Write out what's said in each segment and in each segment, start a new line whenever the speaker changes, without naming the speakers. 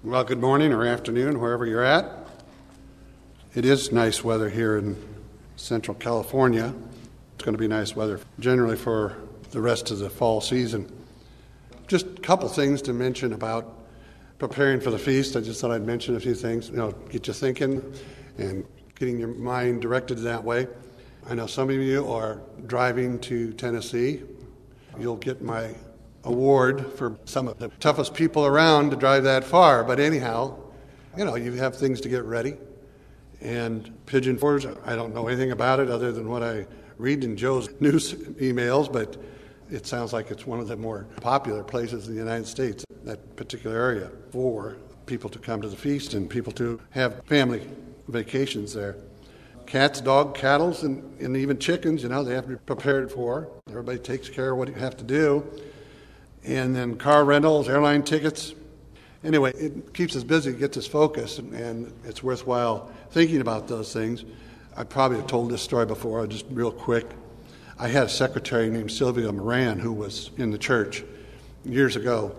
Well, good morning or afternoon, wherever you're at. It is nice weather here in Central California. It's going to be nice weather generally for the rest of the fall season. Just a couple things to mention about preparing for the feast. I just thought I'd mention a few things, get you thinking and getting your mind directed that way. I know some of you are driving to Tennessee. You'll get my award for some of the toughest people around to drive that far. But anyhow, you have things to get ready. And Pigeon Forge, I don't know anything about it other than what I read in Joe's news emails, but it sounds like it's one of the more popular places in the United States, that particular area, for people to come to the feast and people to have family vacations there. Cats, dogs, cattle, and even chickens, they have to be prepared for. Everybody takes care of what you have to do. And then car rentals, airline tickets. Anyway, it keeps us busy, gets us focused, and it's worthwhile thinking about those things. I probably have told this story before, just real quick. I had a secretary named Sylvia Moran who was in the church years ago.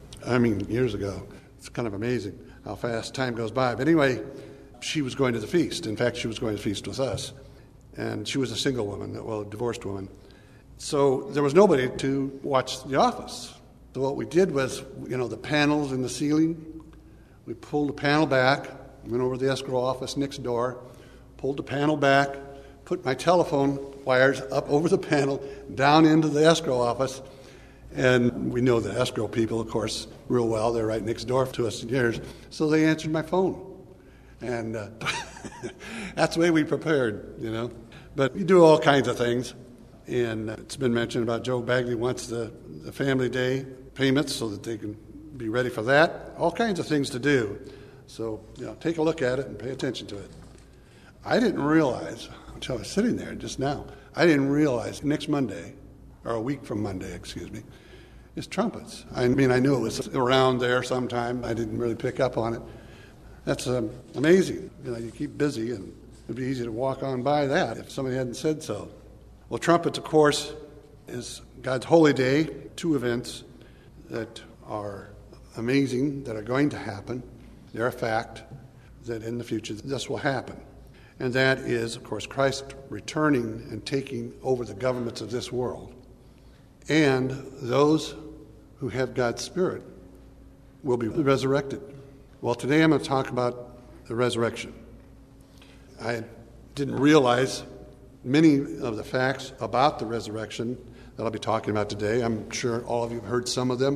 It's kind of amazing how fast time goes by. But anyway, she was going to the feast. In fact, she was going to the feast with us. And she was a single woman, a divorced woman. So there was nobody to watch the office. So what we did was, the panels in the ceiling, we pulled the panel back, went over to the escrow office next door, pulled the panel back, put my telephone wires up over the panel, down into the escrow office, and we know the escrow people, of course, real well. They're right next door to us in years. So they answered my phone. And that's the way we prepared, But you do all kinds of things. And it's been mentioned about Joe Bagley wants the family day payments so that they can be ready for that. All kinds of things to do. So, take a look at it and pay attention to it. I didn't realize, until I was sitting there just now, next Monday, or a week from Monday, is trumpets. I knew it was around there sometime. I didn't really pick up on it. That's amazing. You keep busy, and it'd be easy to walk on by that if somebody hadn't said so. Well, trumpets, of course, is God's holy day, 2 events that are amazing, that are going to happen. They're a fact that in the future this will happen. And that is, of course, Christ returning and taking over the governments of this world. And those who have God's Spirit will be resurrected. Well, today I'm going to talk about the resurrection. I didn't realize many of the facts about the resurrection that I'll be talking about today. I'm sure all of you have heard some of them.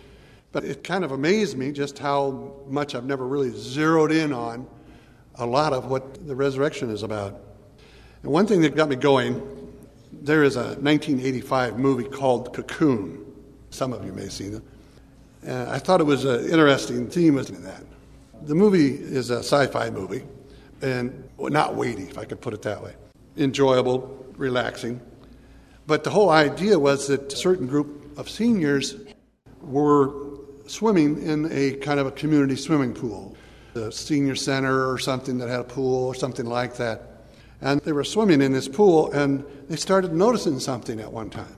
But it kind of amazed me just how much I've never really zeroed in on a lot of what the resurrection is about. And one thing that got me going, there is a 1985 movie called Cocoon. Some of you may have seen it. I thought it was an interesting theme in that. The movie is a sci-fi movie, and not weighty, if I could put it that way. Enjoyable, relaxing. But the whole idea was that a certain group of seniors were swimming in a kind of a community swimming pool, the senior center or something that had a pool or something like that. And they were swimming in this pool, and they started noticing something at one time,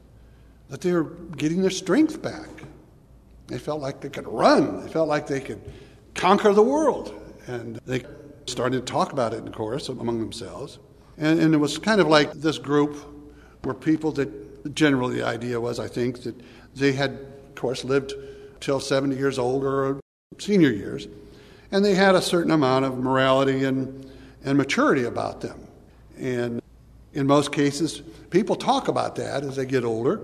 that they were getting their strength back. They felt like they could run. They felt like they could conquer the world. And they started to talk about it, of course, among themselves. And it was kind of like this group were people that generally the idea was, I think, that they had, of course, lived till 70 years old or senior years. And they had a certain amount of morality and maturity about them. And in most cases, people talk about that as they get older.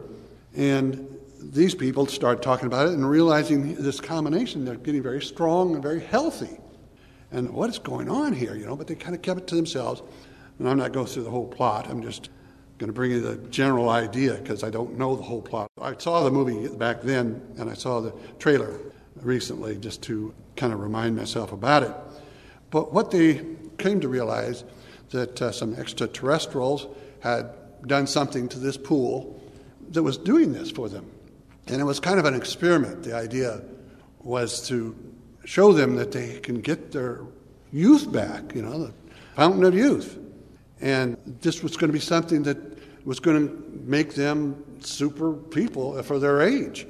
And these people start talking about it and realizing this combination, they're getting very strong and very healthy. And what is going on here, But they kind of kept it to themselves. And I'm not going through the whole plot. I'm just going to bring you the general idea because I don't know the whole plot. I saw the movie back then, and I saw the trailer recently just to kind of remind myself about it. But what they came to realize that some extraterrestrials had done something to this pool that was doing this for them. And it was kind of an experiment. The idea was to show them that they can get their youth back, the fountain of youth. And this was going to be something that was going to make them super people for their age.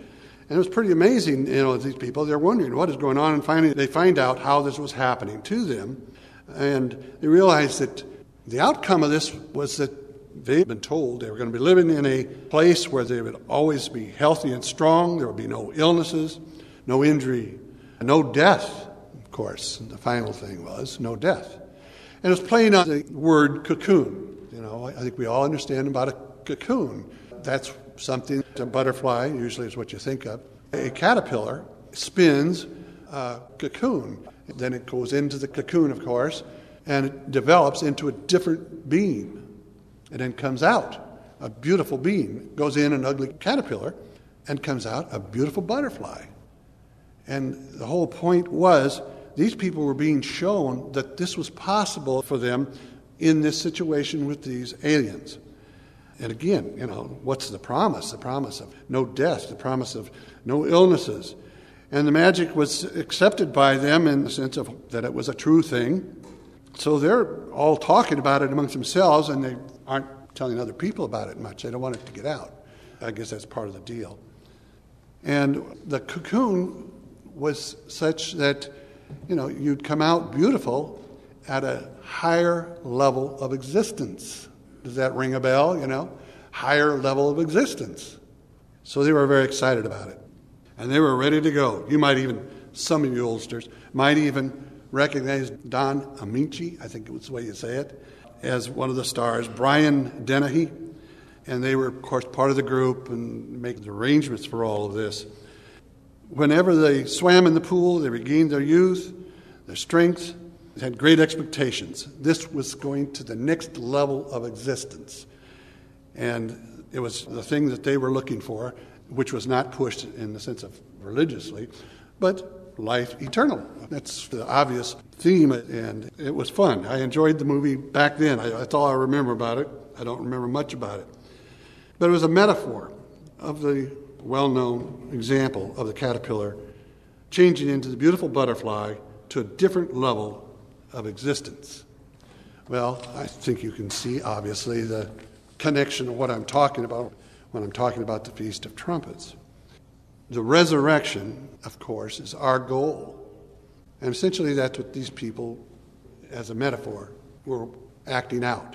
And it was pretty amazing, these people, they're wondering what is going on, and finally they find out how this was happening to them. And they realized that the outcome of this was that they'd been told they were going to be living in a place where they would always be healthy and strong. There would be no illnesses, no injury, no death, of course. And the final thing was no death. And it was playing on the word cocoon. I think we all understand about a cocoon. That's something, a butterfly usually is what you think of. A caterpillar spins a cocoon. Then it goes into the cocoon, of course, and it develops into a different being. And then comes out a beautiful being, goes in an ugly caterpillar, and comes out a beautiful butterfly. And the whole point was these people were being shown that this was possible for them in this situation with these aliens. And again, what's the promise? The promise of no death, the promise of no illnesses. And the magic was accepted by them in the sense of that it was a true thing. So they're all talking about it amongst themselves, and they aren't telling other people about it much. They don't want it to get out. I guess that's part of the deal. And the cocoon was such that, you'd come out beautiful at a higher level of existence. Does that ring a bell? Higher level of existence. So they were very excited about it. And they were ready to go. Some of you oldsters, might even recognize Don Amici, I think it was the way you say it, as one of the stars, Brian Dennehy. And they were, of course, part of the group and making the arrangements for all of this. Whenever they swam in the pool, they regained their youth, their strength. They had great expectations. This was going to the next level of existence. And it was the thing that they were looking for, which was not pushed in the sense of religiously, but life eternal. That's the obvious theme, and it was fun. I enjoyed the movie back then. That's all I remember about it. I don't remember much about it. But it was a metaphor of the well-known example of the caterpillar changing into the beautiful butterfly to a different level of existence. Well, I think you can see, obviously, the connection of what I'm talking about when I'm talking about the Feast of Trumpets. The resurrection, of course, is our goal. And essentially that's what these people, as a metaphor, were acting out.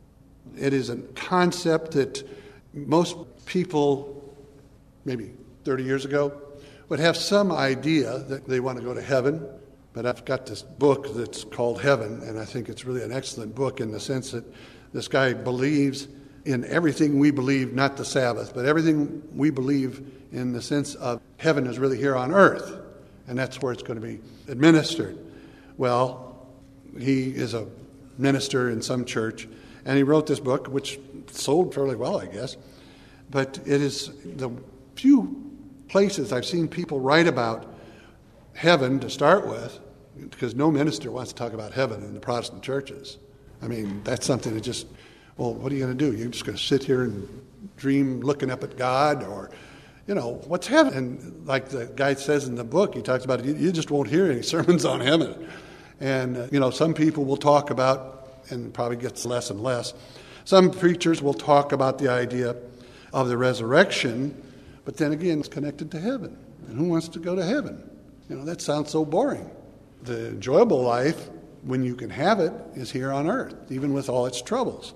It is a concept that most people, maybe 30 years ago, would have some idea that they want to go to heaven. But I've got this book that's called Heaven, and I think it's really an excellent book in the sense that this guy believes in everything we believe, not the Sabbath, but everything we believe in the sense of heaven is really here on earth, and that's where it's going to be administered. Well, he is a minister in some church, and he wrote this book, which sold fairly well, I guess. But it is the few places I've seen people write about heaven to start with, because no minister wants to talk about heaven in the Protestant churches. I mean, that's something that just, well, what are you going to do? You're just going to sit here and dream looking up at God, or, what's heaven? And like the guy says in the book, he talks about it, you just won't hear any sermons on heaven. And, some people will talk about, and it probably gets less and less, some preachers will talk about the idea of the resurrection, but then again, it's connected to heaven. And who wants to go to heaven? That sounds so boring. The enjoyable life, when you can have it, is here on earth, even with all its troubles.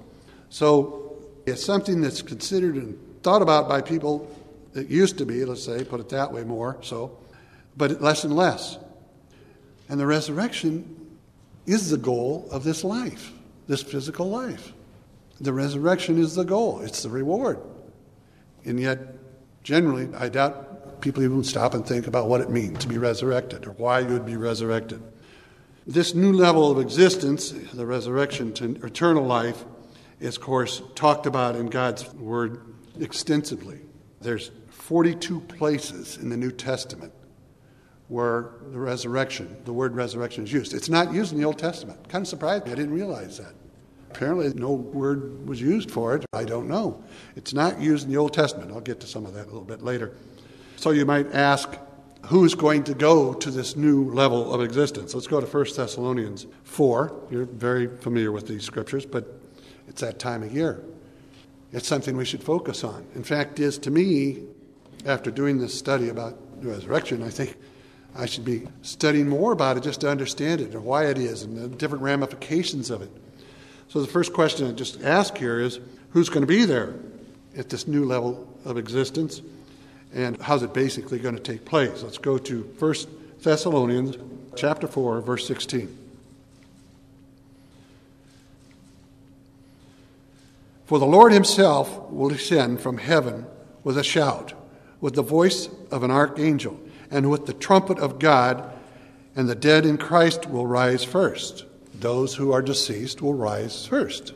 So it's something that's considered and thought about by people that used to be, let's say, put it that way more so, but less and less. And the resurrection is the goal of this life, this physical life. The resurrection is the goal. It's the reward. And yet, generally, I doubt people even stop and think about what it means to be resurrected or why you would be resurrected. This new level of existence, the resurrection to eternal life, is, of course, talked about in God's Word extensively. There's 42 places in the New Testament where the word resurrection is used. It's not used in the Old Testament. Kind of surprised me. I didn't realize that. Apparently no word was used for it. I don't know. It's not used in the Old Testament. I'll get to some of that a little bit later. So you might ask, who's going to go to this new level of existence? Let's go to 1 Thessalonians 4. You're very familiar with these scriptures, but it's that time of year. It's something we should focus on. In fact, to me, after doing this study about the resurrection, I think I should be studying more about it just to understand it and why it is and the different ramifications of it. So the first question I just ask here is, who's going to be there at this new level of existence? And how's it basically going to take place? Let's go to 1 Thessalonians chapter 4, verse 16. For the Lord himself will descend from heaven with a shout, with the voice of an archangel, and with the trumpet of God, and the dead in Christ will rise first. Those who are deceased will rise first.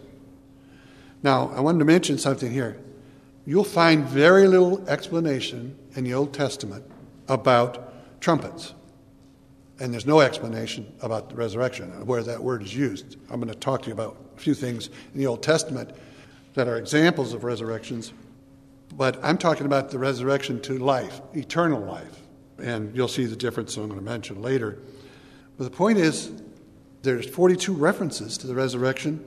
Now, I wanted to mention something here. You'll find very little explanation in the Old Testament about trumpets. And there's no explanation about the resurrection, where that word is used. I'm going to talk to you about a few things in the Old Testament that are examples of resurrections. But I'm talking about the resurrection to life, eternal life. And you'll see the difference that I'm going to mention later. But the point is, there's 42 references to the resurrection,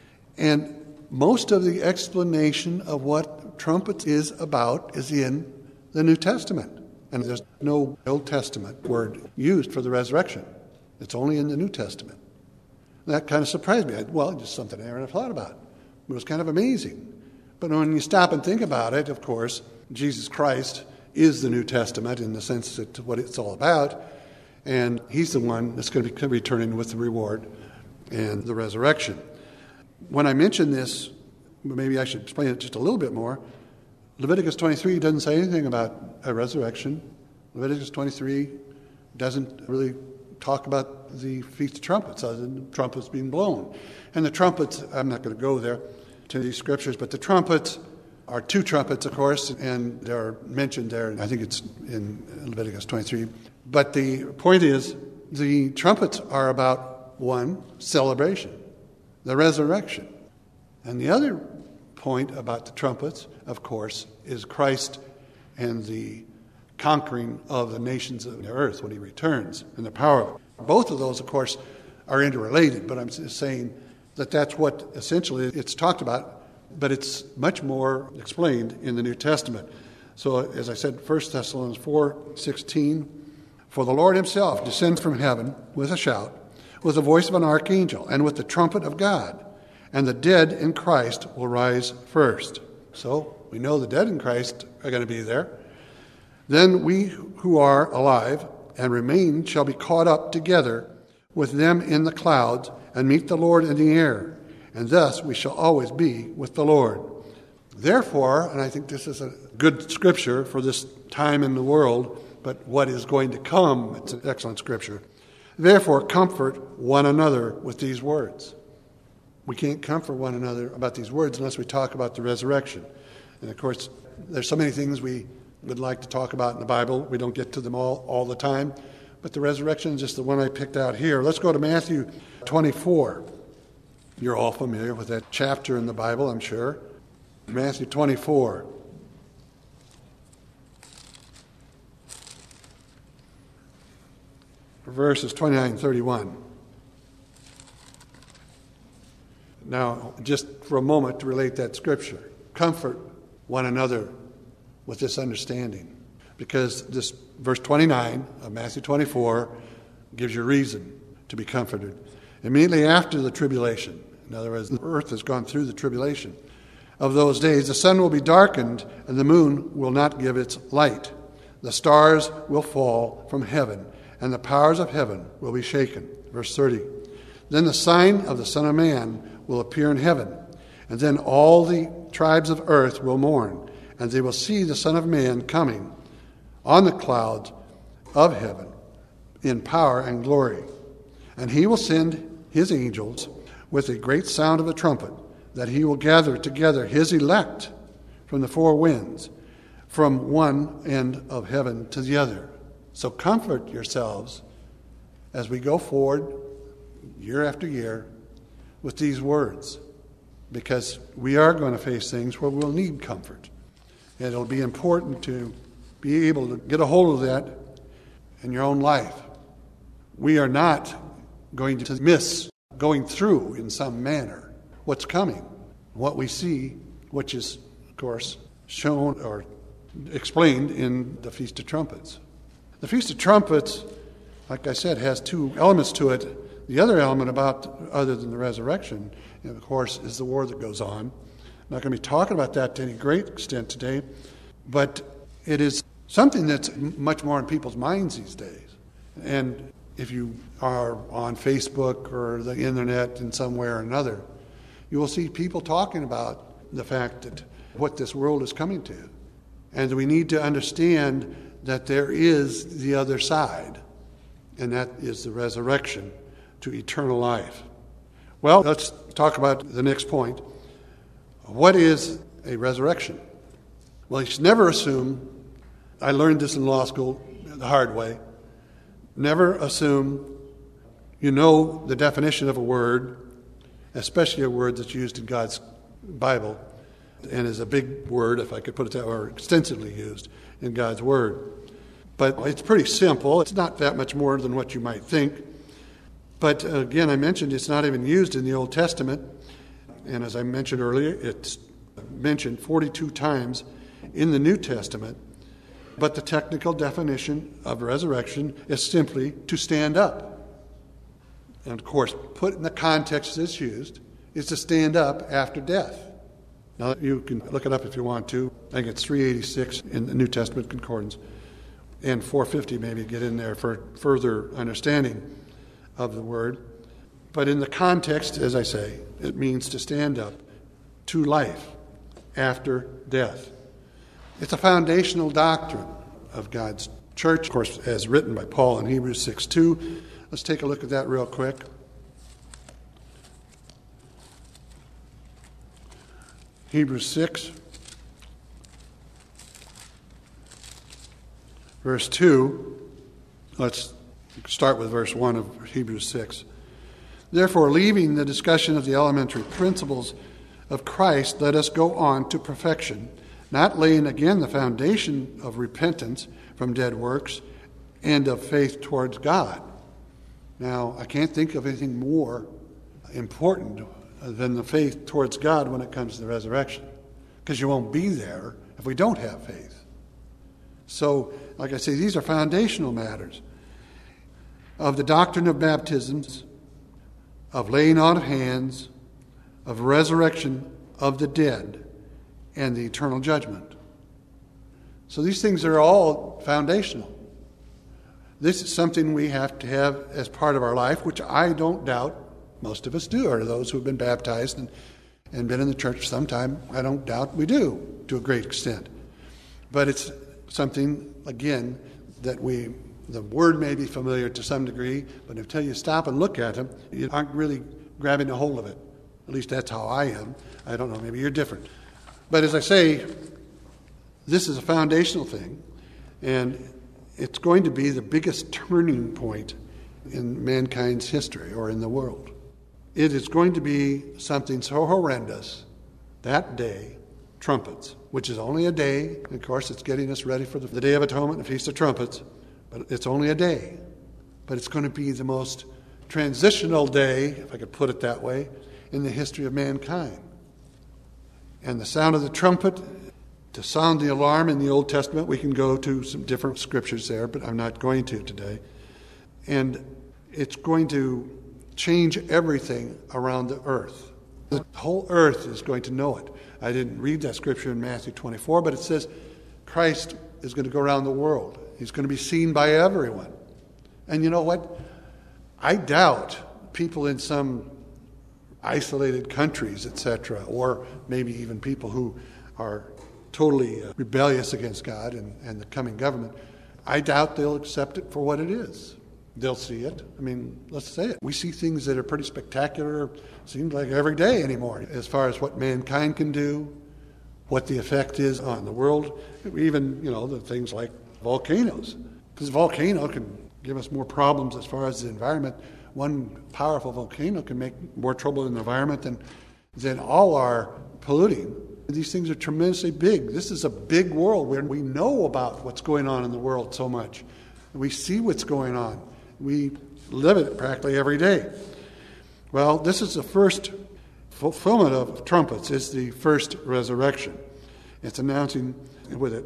and most of the explanation of what trumpets is about is in the New Testament. And there's no Old Testament word used for the resurrection. It's only in the New Testament. That kind of surprised me. Well, just something I never thought about. It was kind of amazing. But when you stop and think about it, of course, Jesus Christ is the New Testament in the sense that what it's all about. And he's the one that's going to be returning with the reward and the resurrection. When I mention this, maybe I should explain it just a little bit more. Leviticus 23 doesn't say anything about a resurrection. Leviticus 23 doesn't really talk about the Feast of Trumpets, other than the trumpets being blown. And the trumpets, I'm not going to go there to these scriptures, but the trumpets are two trumpets, of course, and they're mentioned there. I think it's in Leviticus 23. But the point is, the trumpets are about one, celebration, the resurrection. And the other point about the trumpets, of course, is Christ and the conquering of the nations of the earth when he returns and the power of it. Both of those, of course, are interrelated, but I'm just saying that that's what essentially it's talked about, but it's much more explained in the New Testament. So, as I said, 1 Thessalonians 4:16, for the Lord himself descends from heaven with a shout, with the voice of an archangel, and with the trumpet of God, and the dead in Christ will rise first. So, we know the dead in Christ are going to be there. Then we who are alive and remain shall be caught up together with them in the clouds and meet the Lord in the air, and thus we shall always be with the Lord. Therefore, and I think this is a good scripture for this time in the world, but what is going to come, it's an excellent scripture. Therefore, comfort one another with these words. We can't comfort one another about these words unless we talk about the resurrection. And of course, there's so many things we would like to talk about in the Bible. We don't get to them all the time. But the resurrection is just the one I picked out here. Let's go to Matthew 24. You're all familiar with that chapter in the Bible, I'm sure. Matthew 24. Verses 29 and 31. Now, just for a moment to relate that scripture. Comfort one another with this understanding. Because this verse 29 of Matthew 24 gives you reason to be comforted. Immediately after the tribulation, in other words, the earth has gone through the tribulation of those days, the sun will be darkened and the moon will not give its light. The stars will fall from heaven and the powers of heaven will be shaken. Verse 30. Then the sign of the Son of Man will appear in heaven, and then all the tribes of earth will mourn, and they will see the Son of Man coming on the clouds of heaven in power and glory. And he will send his angels with a great sound of a trumpet, that he will gather together his elect from the four winds, from one end of heaven to the other. So comfort yourselves as we go forward year after year with these words, because we are going to face things where we'll need comfort. And it'll be important to be able to get a hold of that in your own life. We are not going to miss going through in some manner what's coming, what we see, which is, of course, shown or explained in the Feast of Trumpets. The Feast of Trumpets, like I said, has two elements to it. The other element other than the resurrection, of course, is the war that goes on. I'm not going to be talking about that to any great extent today, but it is something that's much more in people's minds these days. And if you are on Facebook or the internet in some way or another, you will see people talking about the fact that what this world is coming to. And we need to understand that there is the other side, and that is the resurrection to eternal life. Well, let's talk about the next point. What is a resurrection? Well, you should never assume, I learned this in law school the hard way, never assume you know the definition of a word, especially a word that's used in God's Bible, and is a big word, if I could put it that way, or extensively used in God's Word. But it's pretty simple. It's not that much more than what you might think. But again, I mentioned it's not even used in the Old Testament. And as I mentioned earlier, it's mentioned 42 times in the New Testament. But the technical definition of resurrection is simply to stand up. And of course, put in the context it's used, is to stand up after death. Now, you can look it up if you want to. I think it's 386 in the New Testament Concordance, and 450 maybe get in there for further understanding of the word. But in the context, as I say, it means to stand up to life after death. It's a foundational doctrine of God's church, of course, as written by Paul in Hebrews 6:2. Let's take a look at that real quick. Hebrews 6, verse 2. Let's start with verse 1 of Hebrews 6. Therefore, leaving the discussion of the elementary principles of Christ, let us go on to perfection, not laying again the foundation of repentance from dead works and of faith towards God. Now, I can't think of anything more important than the faith towards God when it comes to the resurrection, because you won't be there if we don't have faith. So, like I say, these are foundational matters of the doctrine of baptisms, of laying on of hands, of resurrection of the dead, and the eternal judgment. So these things are all foundational. This is something we have to have as part of our life, which I don't doubt most of us do, or those who have been baptized and been in the church some time, I don't doubt we do, to a great extent. But it's something, again, that the word may be familiar to some degree, but until you stop and look at it, you aren't really grabbing a hold of it. At least that's how I am. I don't know, maybe you're different. But as I say, this is a foundational thing, and it's going to be the biggest turning point in mankind's history or in the world. It is going to be something so horrendous, that day, trumpets, which is only a day. Of course, it's getting us ready for the Day of Atonement and Feast of Trumpets, but it's only a day. But it's going to be the most transitional day, if I could put it that way, in the history of mankind. And the sound of the trumpet, to sound the alarm in the Old Testament, we can go to some different scriptures there, but I'm not going to today. And it's going to change everything around the earth. The whole earth is going to know it. I didn't read that scripture in Matthew 24, but it says Christ is going to go around the world. He's going to be seen by everyone. And you know what? I doubt people in some isolated countries, etc., or maybe even people who are totally rebellious against God and the coming government, I doubt they'll accept it for what it is. They'll see it. I mean, let's say it. We see things that are pretty spectacular, seems like every day anymore, as far as what mankind can do, what the effect is on the world, even, the things like volcanoes. Because a volcano can give us more problems as far as the environment. One powerful volcano can make more trouble in the environment than all our polluting. These things are tremendously big. This is a big world where we know about what's going on in the world so much. We see what's going on. We live it practically every day. Well, this is the first fulfillment of trumpets, is the first resurrection. It's announcing with it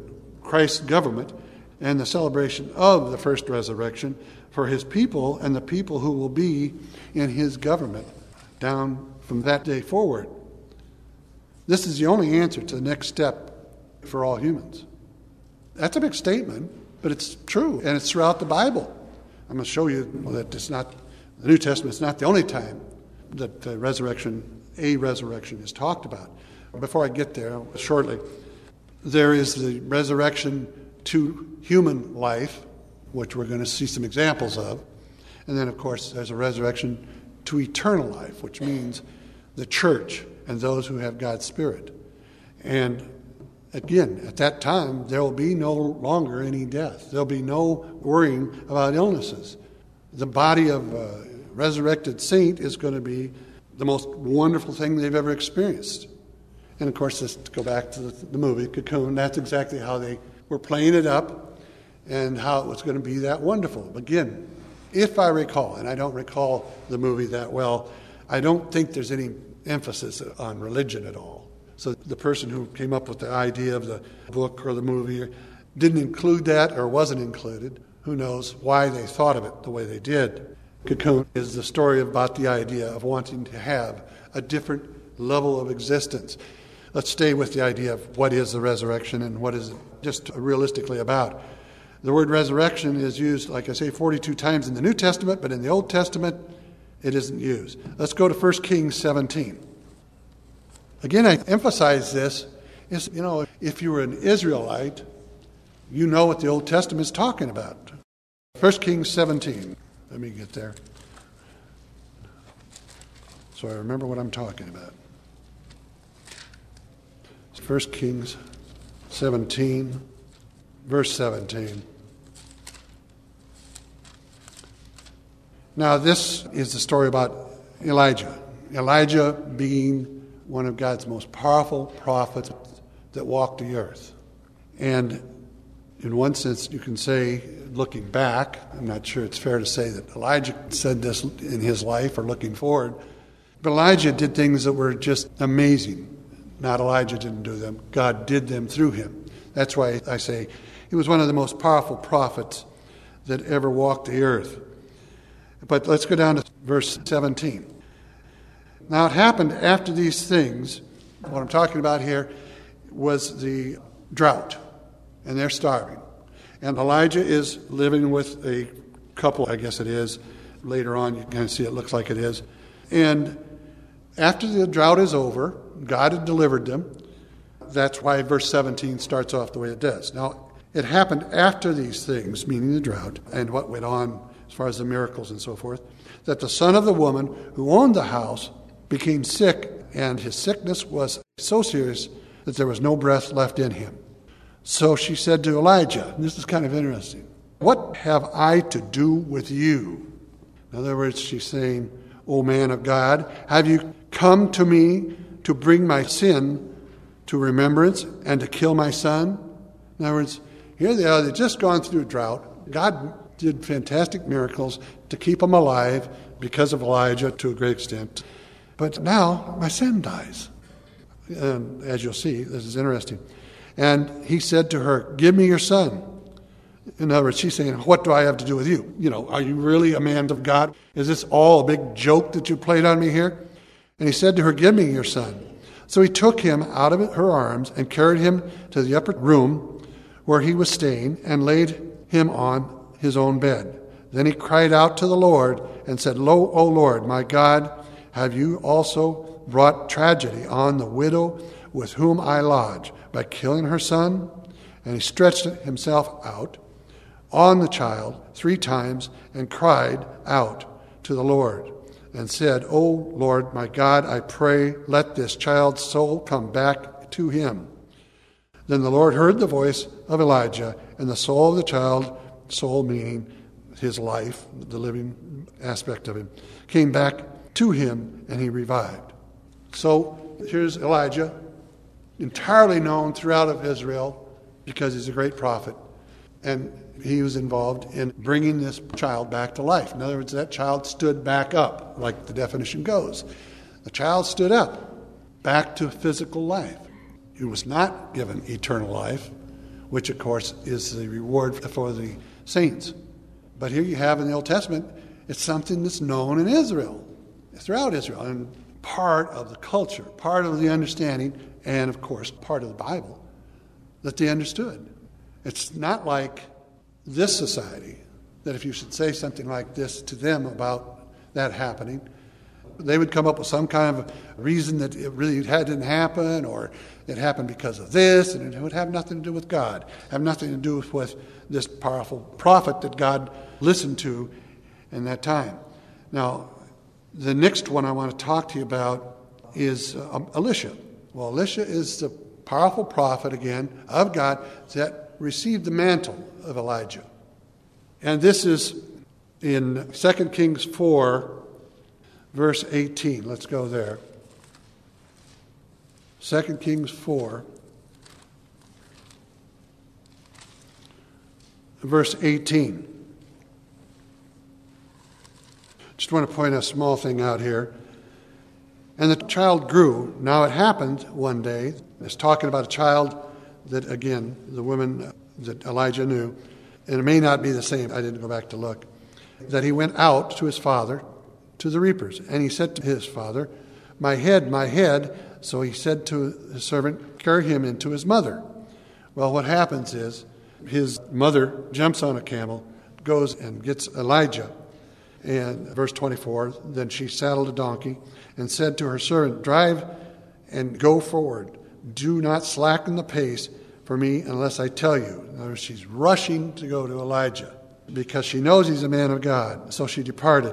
Christ's government and the celebration of the first resurrection for his people and the people who will be in his government down from that day forward. This is the only answer to the next step for all humans. That's a big statement, but it's true, and it's throughout the Bible. I'm going to show you that it's not, the New Testament is not the only time that a resurrection is talked about. Before I get there, shortly, there is the resurrection to human life, which we're going to see some examples of. And then, of course, there's a resurrection to eternal life, which means the church and those who have God's Spirit. And again, at that time, there will be no longer any death. There'll be no worrying about illnesses. The body of a resurrected saint is going to be the most wonderful thing they've ever experienced. And of course, just to go back to the movie, Cocoon, that's exactly how they were playing it up and how it was going to be that wonderful. Again, if I recall, and I don't recall the movie that well, I don't think there's any emphasis on religion at all. So the person who came up with the idea of the book or the movie didn't include that or wasn't included. Who knows why they thought of it the way they did. Cocoon is the story about the idea of wanting to have a different level of existence. Let's stay with the idea of what is the resurrection and what is it just realistically about. The word resurrection is used, like I say, 42 times in the New Testament, but in the Old Testament, it isn't used. Let's go to 1 Kings 17. Again, I emphasize this. If you were an Israelite, you know what the Old Testament is talking about. 1 Kings 17. Let me get there, so I remember what I'm talking about. 1 Kings 17, verse 17. Now, this is the story about Elijah. Elijah being one of God's most powerful prophets that walked the earth. And in one sense, you can say, looking back, I'm not sure it's fair to say that Elijah said this in his life or looking forward, but Elijah did things that were just amazing. Not Elijah didn't do them. God did them through him. That's why I say he was one of the most powerful prophets that ever walked the earth. But let's go down to verse 17. Now it happened after these things, what I'm talking about here was the drought, and they're starving. And Elijah is living with a couple, I guess it is. Later on, you can see it looks like it is. And after the drought is over, God had delivered them. That's why verse 17 starts off the way it does. Now, it happened after these things, meaning the drought, and what went on as far as the miracles and so forth, that the son of the woman who owned the house became sick, and his sickness was so serious that there was no breath left in him. So she said to Elijah, and this is kind of interesting, "What have I to do with you?" In other words, she's saying, "O man of God, have you come to me to bring my sin to remembrance and to kill my son?" In other words, here they are, they've just gone through a drought. God did fantastic miracles to keep them alive because of Elijah to a great extent. But now my son dies. And as you'll see, this is interesting. And he said to her, "Give me your son." In other words, she's saying, "What do I have to do with you? Are you really a man of God? Is this all a big joke that you played on me here?" And he said to her, "Give me your son." So he took him out of her arms and carried him to the upper room where he was staying and laid him on his own bed. Then he cried out to the Lord and said, "Lo, O Lord, my God, have you also brought tragedy on the widow with whom I lodge by killing her son?" And he stretched himself out on the child 3 times and cried out to the Lord and said, "O Lord, my God, I pray, let this child's soul come back to him." Then the Lord heard the voice of Elijah, and the soul of the child, soul meaning his life, the living aspect of him, came back to him, and he revived. So here's Elijah, entirely known throughout of Israel because he's a great prophet. And he was involved in bringing this child back to life. In other words, that child stood back up, like the definition goes. The child stood up, back to physical life. He was not given eternal life, which, of course, is the reward for the saints. But here you have in the Old Testament, it's something that's known in Israel, throughout Israel, and part of the culture, part of the understanding, and, of course, part of the Bible that they understood. It's not like this society, that if you should say something like this to them about that happening, they would come up with some kind of reason that it really didn't happen, or it happened because of this, and it would have nothing to do with God, have nothing to do with this powerful prophet that God listened to in that time. Now, the next one I want to talk to you about is Elisha. Well, Elisha is the powerful prophet, again, of God that received the mantle of Elijah. And this is in 2 Kings 4, verse 18. Let's go there. 2 Kings 4, verse 18. Just want to point a small thing out here. And the child grew. Now it happened one day. It's talking about a child that, again, the woman that Elijah knew, and it may not be the same, I didn't go back to look, that he went out to his father, to the reapers. And he said to his father, my head, my head. So he said to his servant, carry him into his mother. Well, what happens is his mother jumps on a camel, goes and gets Elijah. And verse 24, then she saddled a donkey and said to her servant, drive and go forward. Do not slacken the pace for me unless I tell you. In other words, she's rushing to go to Elijah because she knows he's a man of God. So she departed.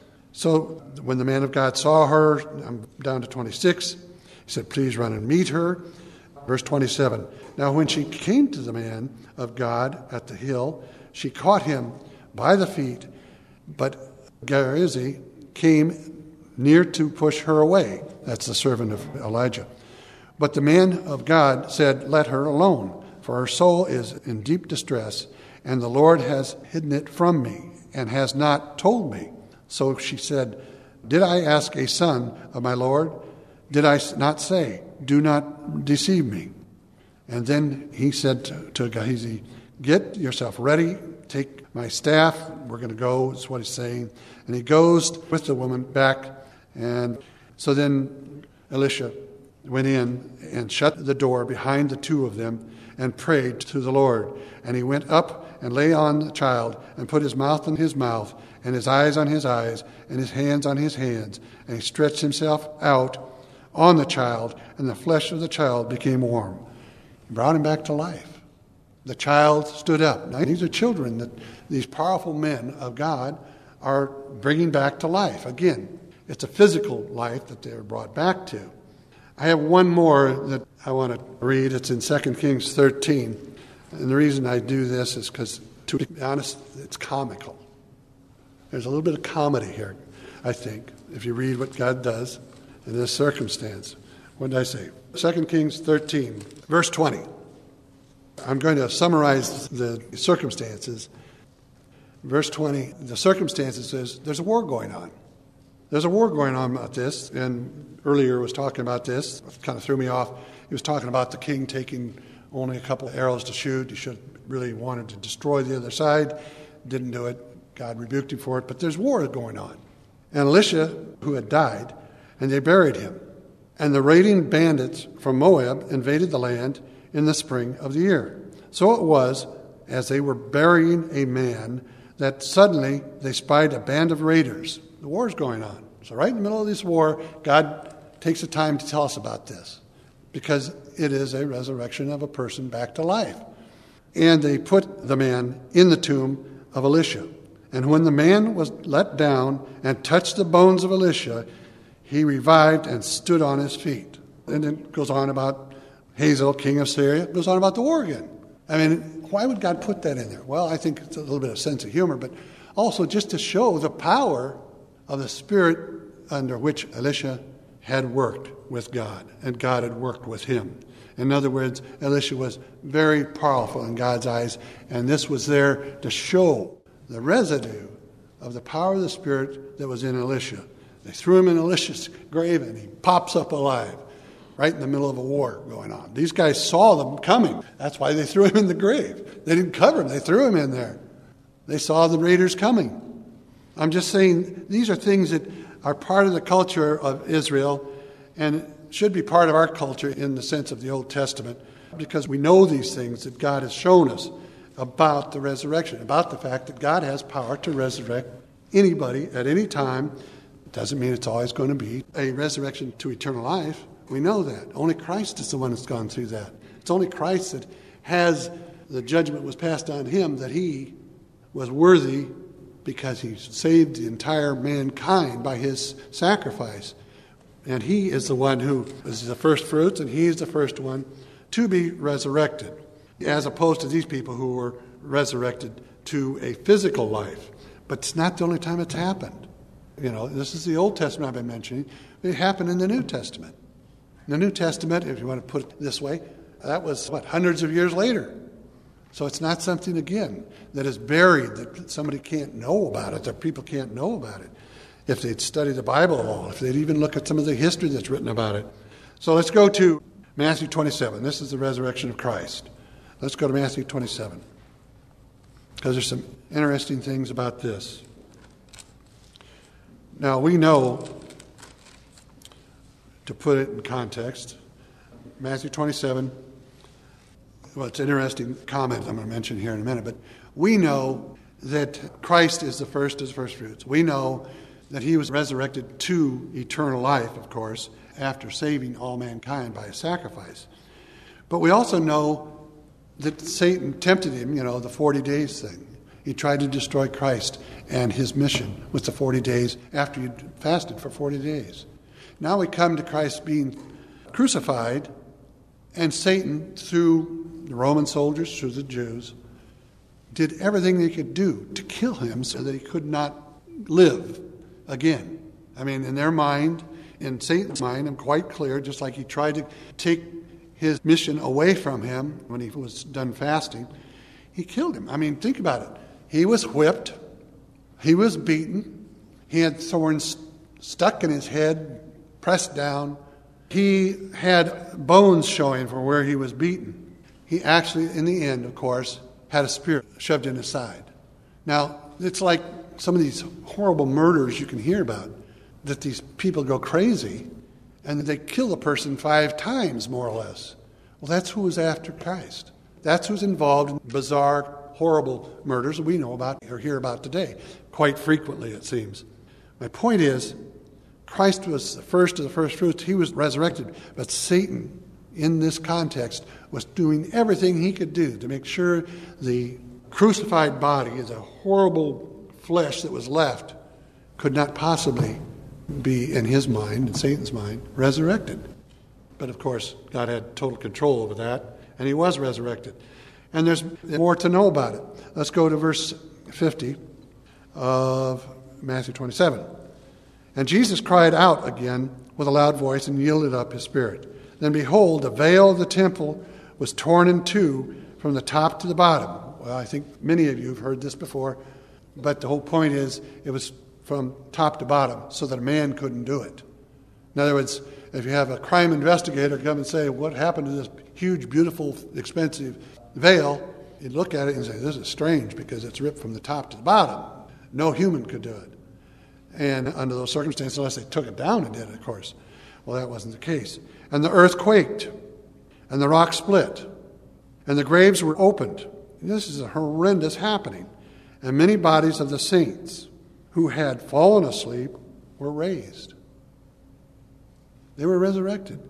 So when the man of God saw her, I'm down to 26, he said, please run and meet her. Verse 27, now when she came to the man of God at the hill, she caught him by the feet, but Gehazi came near to push her away. That's the servant of Elijah. But the man of God said, let her alone, for her soul is in deep distress, and the Lord has hidden it from me, and has not told me. So she said, did I ask a son of my Lord? Did I not say, do not deceive me? And then he said to Gehazi, get yourself ready, take my staff, we're going to go, is what he's saying. And he goes with the woman back. And so then Elisha went in and shut the door behind the two of them and prayed to the Lord. And he went up and lay on the child and put his mouth on his mouth and his eyes on his eyes and his hands on his hands. And he stretched himself out on the child, and the flesh of the child became warm. He brought him back to life. The child stood up. Now, these are children that these powerful men of God are bringing back to life. Again, it's a physical life that they were brought back to. I have one more that I want to read. It's in 2 Kings 13. And the reason I do this is because, to be honest, it's comical. There's a little bit of comedy here, I think, if you read what God does in this circumstance. What did I say? 2 Kings 13, verse 20. I'm going to summarize the circumstances. Verse 20, the circumstances is there's a war going on. There's a war going on about this, and earlier was talking about this. It kind of threw me off. He was talking about the king taking only a couple of arrows to shoot. He should really wanted to destroy the other side. Didn't do it. God rebuked him for it. But there's war going on. And Elisha, who had died, and they buried him. And the raiding bandits from Moab invaded the land in the spring of the year. So it was, as they were burying a man, that suddenly they spied a band of raiders. The war's going on. So right in the middle of this war, God takes the time to tell us about this, because it is a resurrection of a person back to life. And they put the man in the tomb of Elisha. And when the man was let down and touched the bones of Elisha, he revived and stood on his feet. And it goes on about Hazael, king of Syria. It goes on about the war again. I mean, why would God put that in there? Well, I think it's a little bit of sense of humor, but also just to show the power of the spirit under which Elisha had worked with God, and God had worked with him. In other words, Elisha was very powerful in God's eyes, and this was there to show the residue of the power of the Spirit that was in Elisha. They threw him in Elisha's grave, and he pops up alive. right in the middle of a war going on. These guys saw them coming. That's why they threw him in the grave. They didn't cover him. They threw him in there. They saw the raiders coming. I'm just saying these are things that are part of the culture of Israel and should be part of our culture in the sense of the Old Testament, because we know these things that God has shown us about the resurrection, about the fact that God has power to resurrect anybody at any time. It doesn't mean it's always going to be a resurrection to eternal life. We know that. Only Christ is the one that's gone through that. It's only Christ that has the judgment was passed on him that he was worthy because he saved the entire mankind by his sacrifice. And he is the one who is the first fruits, and he is the first one to be resurrected, as opposed to these people who were resurrected to a physical life. But it's not the only time it's happened. This is the Old Testament I've been mentioning. It happened in the New Testament. In the New Testament, if you want to put it this way, that was, hundreds of years later. So it's not something, again, that is buried, that somebody can't know about it, that people can't know about it. If they'd study the Bible at all, if they'd even look at some of the history that's written about it. So let's go to Matthew 27. This is the resurrection of Christ. Let's go to Matthew 27, because there's some interesting things about this. Now, we know, to put it in context, Matthew 27, well, it's an interesting comment I'm going to mention here in a minute, but we know that Christ is the first fruits. We know that he was resurrected to eternal life, of course, after saving all mankind by a sacrifice. But we also know that Satan tempted him, the 40 days thing. He tried to destroy Christ, and his mission was the 40 days after he'd fasted for 40 days. Now we come to Christ being crucified, and Satan, through the Roman soldiers, through the Jews, did everything they could do to kill him so that he could not live again. I mean, in their mind, in Satan's mind, I'm quite clear, just like he tried to take his mission away from him when he was done fasting, he killed him. I mean, think about it. He was whipped. He was beaten. He had thorns stuck in his head, pressed down. He had bones showing from where he was beaten. He actually, in the end, of course, had a spear shoved in his side. Now, it's like some of these horrible murders you can hear about, that these people go crazy and they kill a person 5 times, more or less. Well, that's who was after Christ. That's who's involved in bizarre, horrible murders that we know about or hear about today, quite frequently, it seems. My point is, Christ was the first of the first fruits. He was resurrected, but Satan, in this context, was doing everything he could do to make sure the crucified body, the horrible flesh that was left, could not possibly be, in his mind, in Satan's mind, resurrected. But of course, God had total control over that, and he was resurrected. And there's more to know about it. Let's go to verse 50 of Matthew 27. And Jesus cried out again with a loud voice and yielded up his spirit. Then behold, the veil of the temple was torn in two from the top to the bottom. Well, I think many of you have heard this before, but the whole point is it was from top to bottom so that a man couldn't do it. In other words, if you have a crime investigator come and say, what happened to this huge, beautiful, expensive veil, you'd look at it and say, this is strange because it's ripped from the top to the bottom. No human could do it. And under those circumstances, unless they took it down and did it, of course. Well, that wasn't the case. And the earth quaked, and the rock split, and the graves were opened. And this is a horrendous happening. And many bodies of the saints who had fallen asleep were raised. They were resurrected.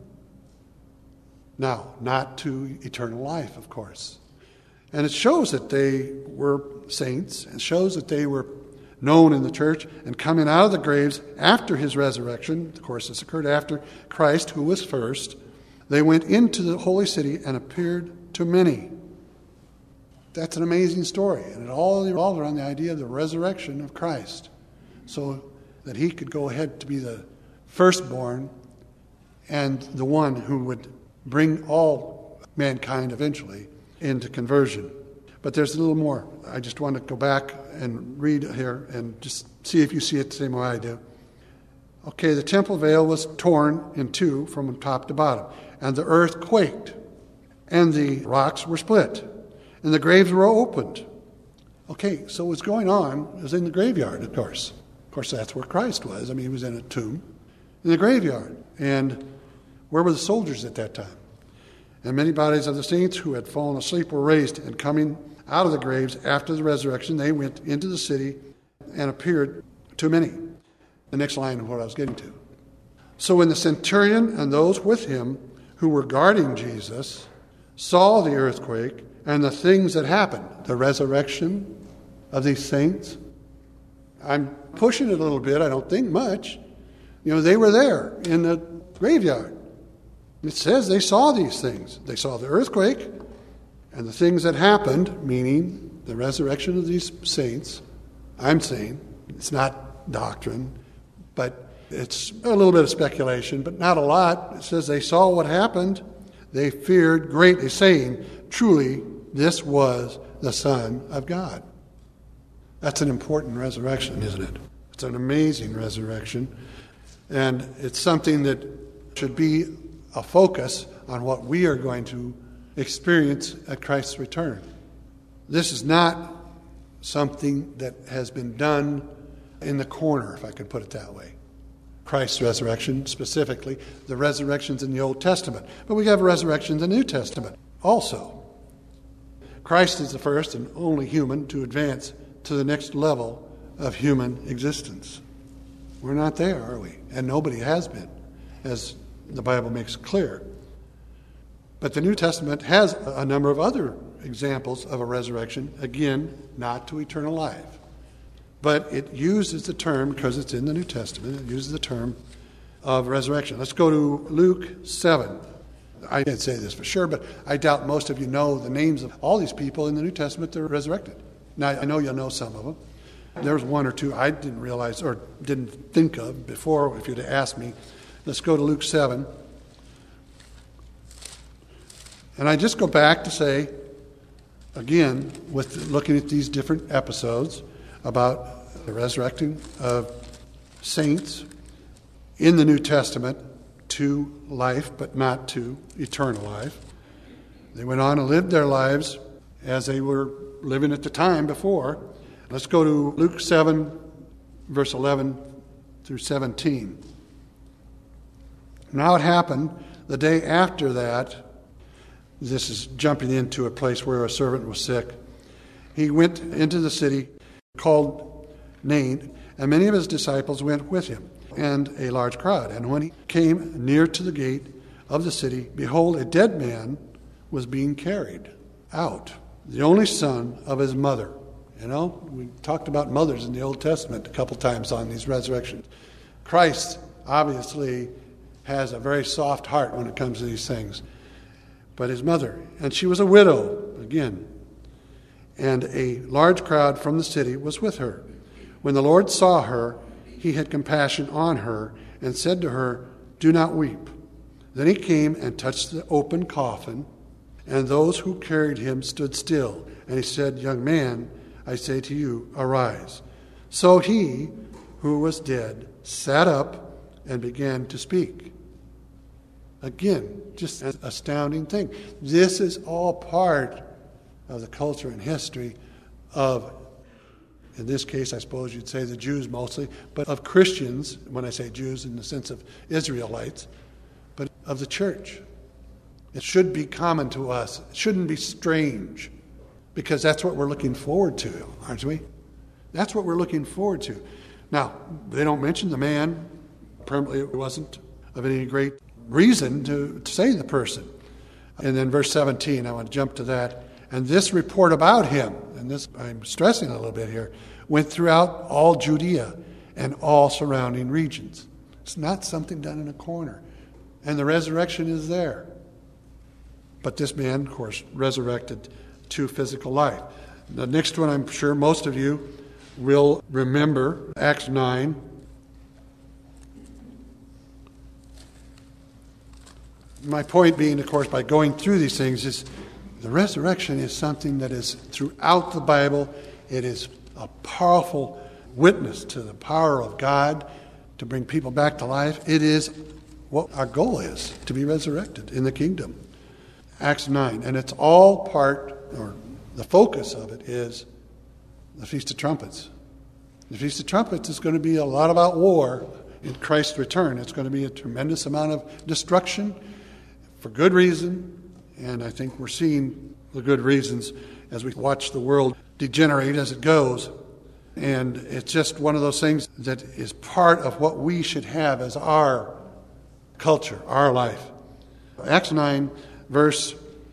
Now, not to eternal life, of course. And it shows that they were saints. It shows that they were known in the church and coming out of the graves after his resurrection. Of course, this occurred after Christ, who was first. They went into the holy city and appeared to many. That's an amazing story. And it all revolved around the idea of the resurrection of Christ, so that he could go ahead to be the firstborn and the one who would bring all mankind eventually into conversion. But there's a little more. I just want to go back and read here and just see if you see it the same way I do. Okay, the temple veil was torn in two from top to bottom, and the earth quaked, and the rocks were split, and the graves were opened. Okay, so what's going on is in the graveyard, of course. Of course, that's where Christ was. I mean, he was in a tomb in the graveyard. And where were the soldiers at that time? And many bodies of the saints who had fallen asleep were raised, and coming out of the graves after the resurrection, they went into the city and appeared to many. The next line of what I was getting to. So when the centurion and those with him who were guarding Jesus saw the earthquake and the things that happened, the resurrection of these saints, I'm pushing it a little bit, I don't think much. They were there in the graveyard. It says they saw these things. They saw the earthquake and the things that happened, meaning the resurrection of these saints. I'm saying it's not doctrine, but it's a little bit of speculation, but not a lot. It says they saw what happened. They feared greatly, saying, truly, this was the Son of God. That's an important resurrection, isn't it? It's an amazing resurrection. And it's something that should be a focus on what we are going to experience at Christ's return. This is not something that has been done in the corner, if I could put it that way. Christ's resurrection, specifically, the resurrections in the Old Testament. But we have resurrections in the New Testament also. Christ is the first and only human to advance to the next level of human existence. We're not there, are we? And nobody has been, as the Bible makes clear. But the New Testament has a number of other examples of a resurrection, again, not to eternal life. But it uses the term, because it's in the New Testament, it uses the term of resurrection. Let's go to Luke 7. I can't say this for sure, but I doubt most of you know the names of all these people in the New Testament that are resurrected. Now, I know you'll know some of them. There's one or two I didn't realize or didn't think of before if you'd asked me. Let's go to Luke 7. And I just go back to say, again, with looking at these different episodes about the resurrecting of saints in the New Testament to life, but not to eternal life. They went on and lived their lives as they were living at the time before. Let's go to Luke 7, verse 11 through 17. Now it happened the day after that, this is jumping into a place where a servant was sick. He went into the city called Nain, and many of his disciples went with him, and a large crowd. And when he came near to the gate of the city, behold, a dead man was being carried out, the only son of his mother. We talked about mothers in the Old Testament a couple times on these resurrections. Christ obviously has a very soft heart when it comes to these things. But his mother, and she was a widow, again, and a large crowd from the city was with her. When the Lord saw her, he had compassion on her and said to her, do not weep. Then he came and touched the open coffin, and those who carried him stood still. And he said, young man, I say to you, arise. So he who was dead sat up and began to speak. Again, just an astounding thing. This is all part of the culture and history of, in this case, I suppose you'd say the Jews mostly, but of Christians, when I say Jews in the sense of Israelites, but of the church. It should be common to us. It shouldn't be strange, because that's what we're looking forward to, aren't we? That's what we're looking forward to. Now, they don't mention the man. Apparently it wasn't of any great reason to say the person. And then verse 17, I want to jump to that. And this report about him, and this I'm stressing a little bit here, went throughout all Judea and all surrounding regions. It's not something done in a corner. And the resurrection is there. But this man, of course, resurrected to physical life. The next one, I'm sure most of you will remember, Acts 9. My point being, of course, by going through these things, is the resurrection is something that is throughout the Bible. It is a powerful witness to the power of God to bring people back to life. It is what our goal is, to be resurrected in the kingdom. Acts 9, and it's all part, or the focus of it is the Feast of Trumpets. The Feast of Trumpets is going to be a lot about war in Christ's return. It's going to be a tremendous amount of destruction for good reason, and I think we're seeing the good reasons as we watch the world degenerate as it goes. And it's just one of those things that is part of what we should have as our culture, our life. Acts 9, verse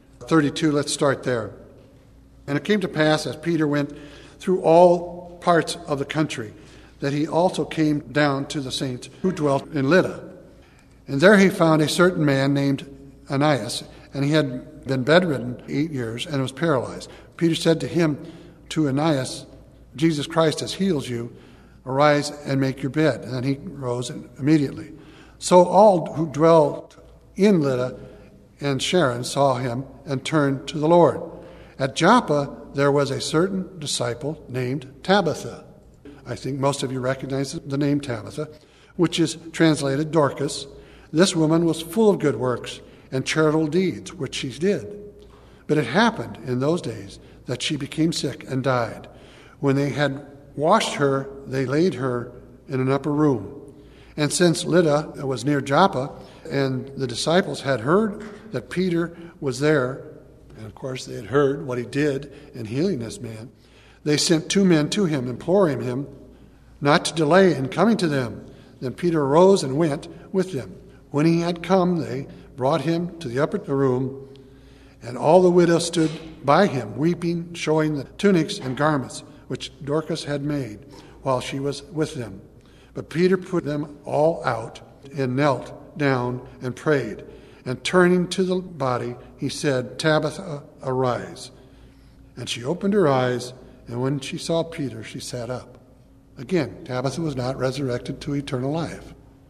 32, let's start there. And it came to pass, as Peter went through all parts of the country, that he also came down to the saints who dwelt in Lydda. And there he found a certain man named Aeneas, and he had been bedridden 8 years and was paralyzed. Peter said to him, to Aeneas, Jesus Christ has healed you. Arise and make your bed. And then he rose immediately. So all who dwelt in Lydda and Sharon saw him and turned to the Lord. At Joppa there was a certain disciple named Tabitha. I think most of you recognize the name Tabitha, which is translated Dorcas. This woman was full of good works and charitable deeds, which she did. But it happened in those days that she became sick and died. When they had washed her, they laid her in an upper room. And since Lydda was near Joppa, and the disciples had heard that Peter was there, and of course they had heard what he did in healing this man, they sent 2 men to him, imploring him not to delay in coming to them. Then Peter arose and went with them. When he had come, they brought him to the upper room, and all the widows stood by him, weeping, showing the tunics and garments which Dorcas had made while she was with them. But Peter put them all out and knelt down and prayed. And turning to the body, he said, Tabitha, arise. And she opened her eyes, and when she saw Peter, she sat up. Again, Tabitha was not resurrected to eternal life,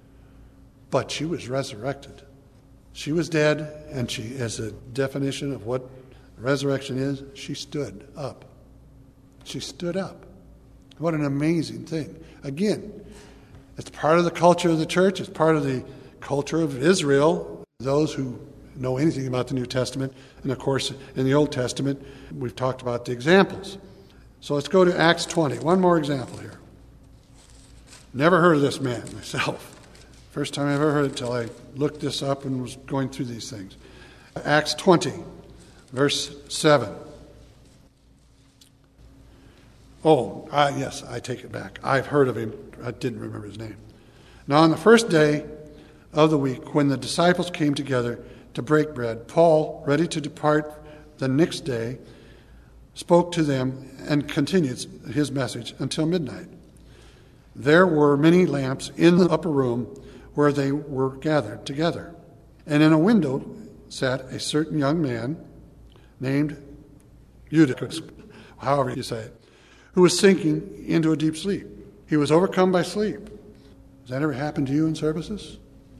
but she was resurrected. She was dead, and she, as a definition of what resurrection is, she stood up. She stood up. What an amazing thing. Again, it's part of the culture of the church. It's part of the culture of Israel. Those who know anything about the New Testament, and of course in the Old Testament, we've talked about the examples. So let's go to Acts 20. One more example here. Never heard of this man myself. First time I ever heard it until I looked this up and was going through these things. Acts 20, verse 7. Yes, I take it back. I've heard of him. I didn't remember his name. Now on the first day of the week, when the disciples came together to break bread, Paul, ready to depart the next day, spoke to them and continued his message until midnight. There were many lamps in the upper room where they were gathered together. And in a window sat a certain young man named Eutychus, however you say it, who was sinking into a deep sleep. He was overcome by sleep. Has that ever happened to you in services?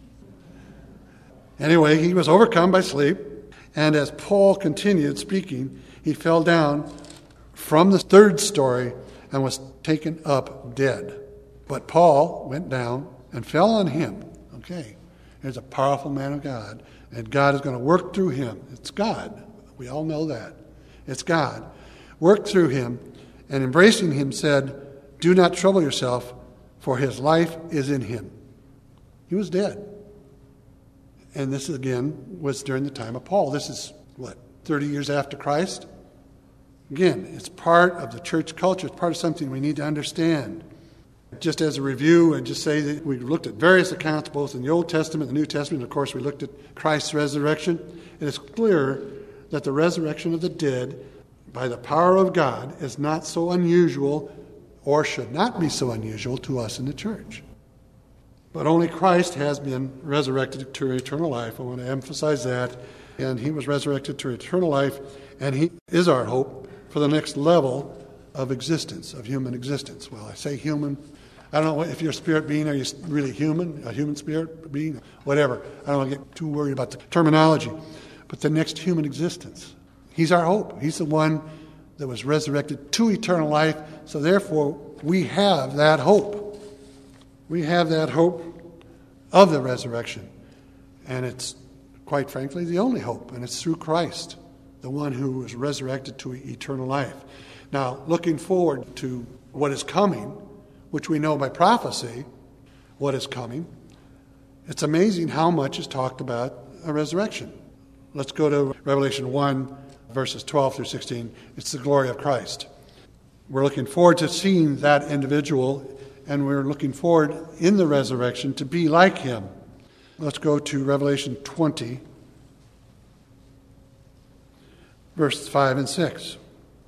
Anyway, he was overcome by sleep, and as Paul continued speaking, he fell down from the 3rd story and was taken up dead. But Paul went down and fell on him. Okay, here's a powerful man of God, and God is going to work through him. It's God. We all know that. It's God. Worked through him, and embracing him said, do not trouble yourself, for his life is in him. He was dead. And this, again, was during the time of Paul. This is, 30 years after Christ? Again, it's part of the church culture. It's part of something we need to understand. Just as a review, and just say that we looked at various accounts, both in the Old Testament and the New Testament. Of course, we looked at Christ's resurrection. It is clear that the resurrection of the dead, by the power of God, is not so unusual, or should not be so unusual to us in the church. But only Christ has been resurrected to eternal life. I want to emphasize that. And he was resurrected to eternal life, and he is our hope for the next level of existence, of human existence. Well, I say human. I don't know if you're a spirit being, are you really human? A human spirit being? Whatever. I don't want to get too worried about the terminology. But the next human existence. He's our hope. He's the one that was resurrected to eternal life. So therefore, we have that hope. We have that hope of the resurrection. And it's, quite frankly, the only hope. And it's through Christ, the one who was resurrected to eternal life. Now, looking forward to what is coming, which we know by prophecy, what is coming, it's amazing how much is talked about a resurrection. Let's go to Revelation 1, verses 12 through 16. It's the glory of Christ. We're looking forward to seeing that individual, and we're looking forward in the resurrection to be like him. Let's go to Revelation 20, verses 5 and 6.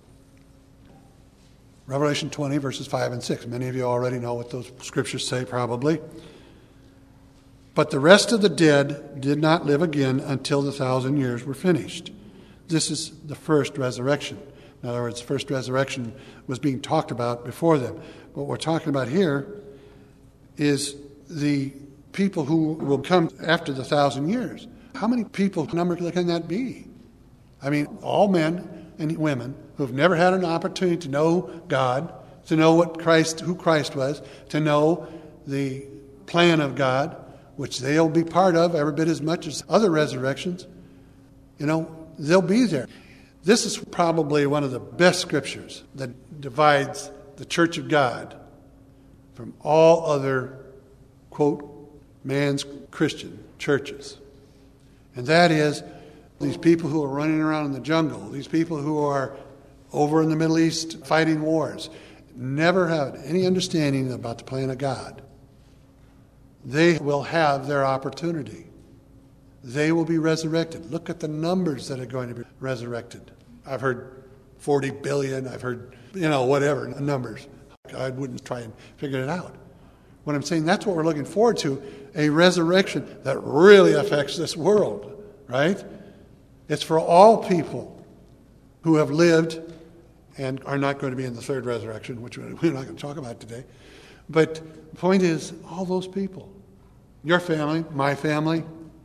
Revelation 20, verses 5 and 6. Many of you already know what those scriptures say, probably. But the rest of the dead did not live again until the 1,000 years were finished. This is the first resurrection. In other words, the first resurrection was being talked about before them. What we're talking about here is the people who will come after the 1,000 years. How many people number can that be? I mean, all men and women who've never had an opportunity to know God, to know who Christ was, to know the plan of God, which they'll be part of every bit as much as other resurrections. They'll be there. This is probably one of the best scriptures that divides the Church of God from all other, quote, man's Christian churches. And that is these people who are running around in the jungle, these people who are over in the Middle East fighting wars, never had any understanding about the plan of God. They will have their opportunity. They will be resurrected. Look at the numbers that are going to be resurrected. I've heard 40 billion. I've heard, whatever numbers. I wouldn't try and figure it out. What I'm saying, that's what we're looking forward to, a resurrection that really affects this world, right? It's for all people who have lived and are not going to be in the third resurrection, which we're not going to talk about today. But the point is, all those people, your family, my family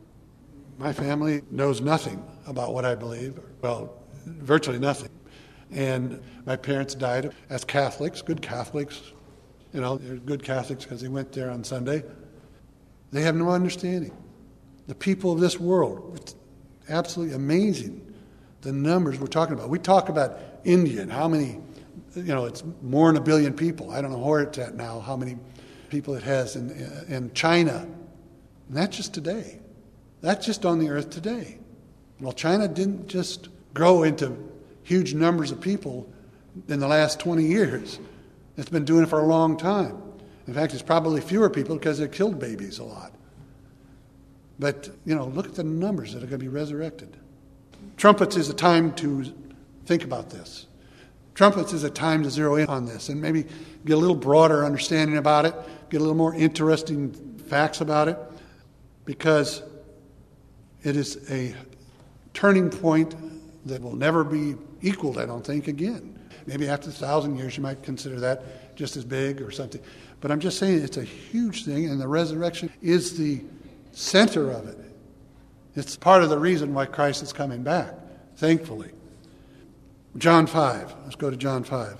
knows nothing about what I believe. Well, virtually nothing. And my parents died as Catholics, good Catholics. They're good Catholics because they went there on Sunday. They have no understanding. The people of this world, it's absolutely amazing the numbers we're talking about. We talk about India and how many, it's more than 1 billion people. I don't know where it's at now, how many people it has in China. And that's just today. That's just on the earth today. Well, China didn't just grow into huge numbers of people in the last 20 years. It's been doing it for a long time. In fact, it's probably fewer people because they killed babies a lot. But, look at the numbers that are going to be resurrected. Trumpets is a time to think about this. Trumpets is a time to zero in on this and maybe get a little broader understanding about it, get a little more interesting facts about it, because it is a turning point that will never be equaled, I don't think, again. Maybe after 1,000 years you might consider that just as big or something. But I'm just saying it's a huge thing, and the resurrection is the center of it. It's part of the reason why Christ is coming back, thankfully. John 5. Let's go to John 5.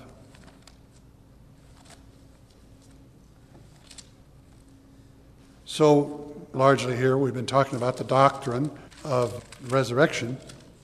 So, largely here we've been talking about the doctrine of resurrection.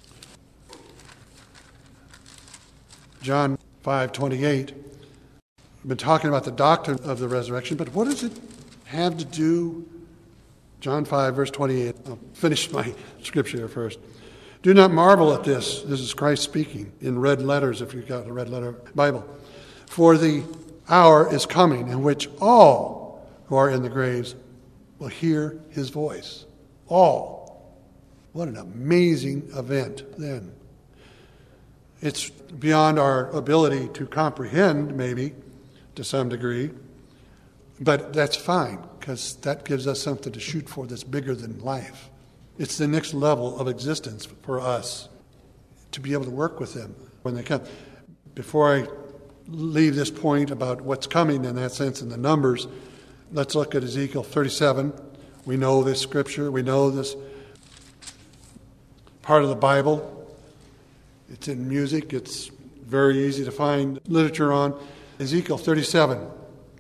John 5:28. We've been talking about the doctrine of the resurrection, but what does it have to do? John 5, verse 28. I'll finish my scripture here first. Do not marvel at this. This is Christ speaking in red letters, if you've got a red letter Bible. For the hour is coming in which all who are in the graves will hear his voice. All. What an amazing event then. It's beyond our ability to comprehend, maybe, to some degree. But that's fine, because that gives us something to shoot for that's bigger than life. It's the next level of existence for us to be able to work with them when they come. Before I leave this point about what's coming in that sense in the numbers, let's look at Ezekiel 37. We know this scripture. We know this part of the Bible. It's in music. It's very easy to find literature on. Ezekiel 37.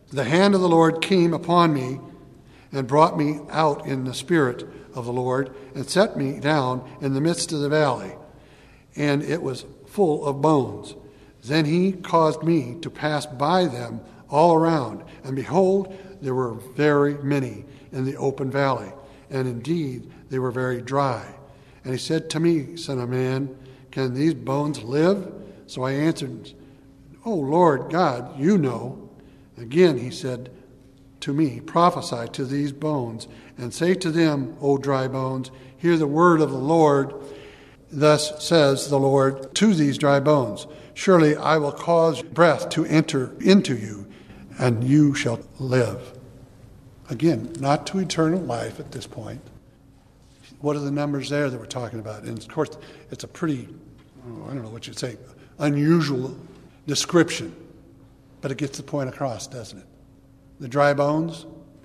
The hand of the Lord came upon me and brought me out in the spirit of the Lord and set me down in the midst of the valley, and it was full of bones. Then he caused me to pass by them all around, and behold, there were very many in the open valley, and indeed they were very dry. And he said to me, Son of man, can these bones live? So I answered, O Lord God, you know. Again he said to me, prophesy to these bones, and say to them, O dry bones, hear the word of the Lord. Thus says the Lord to these dry bones, surely I will cause breath to enter into you, and you shall live. Again, not to eternal life at this point. What are the numbers there that we're talking about? And of course, it's a pretty, I don't know what you'd say, unusual description. But it gets the point across, doesn't it? The dry bones,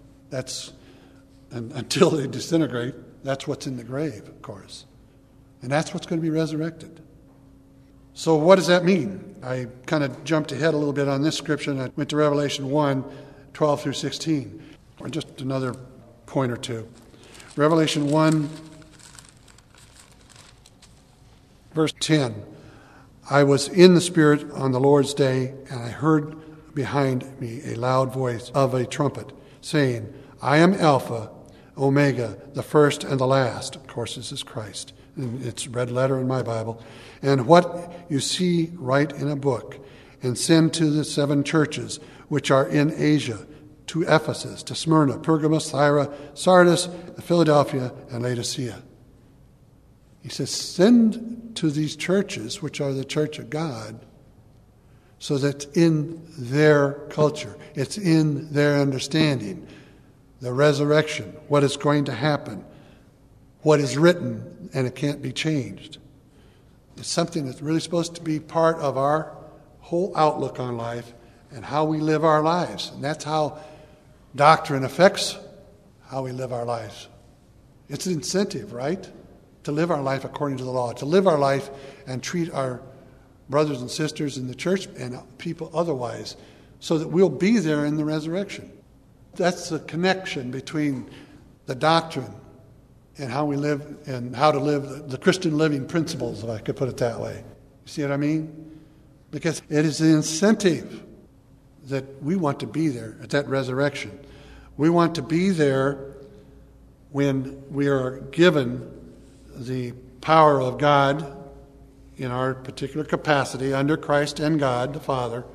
and until they disintegrate, that's what's in the grave, of course. And that's what's going to be resurrected. So what does that mean? I kind of jumped ahead a little bit on this scripture, and I went to Revelation 1, 12 through 16. Or just another point or two. Revelation 1, verse 10. I was in the Spirit on the Lord's day, and I heard behind me a loud voice of a trumpet, saying, I am Alpha, Omega, the first and the last. Of course, this is Christ. And it's red letter in my Bible. And what you see, write in a book, and send to the 7 churches which are in Asia, to Ephesus, to Smyrna, Pergamos, Thyatira, Sardis, Philadelphia, and Laodicea. He says, send to these churches, which are the church of God, so that it's in their culture, it's in their understanding, the resurrection, what is going to happen, what is written, and it can't be changed. It's something that's really supposed to be part of our whole outlook on life and how we live our lives. And that's how doctrine affects how we live our lives. It's an incentive, right? To live our life according to the law, to live our life and treat our brothers and sisters in the church and people otherwise so that we'll be there in the resurrection. That's the connection between the doctrine and how we live and how to live the Christian living principles, if I could put it that way. You see what I mean? Because it is the incentive that we want to be there at that resurrection. We want to be there when we are given the power of God in our particular capacity under Christ and God the Father,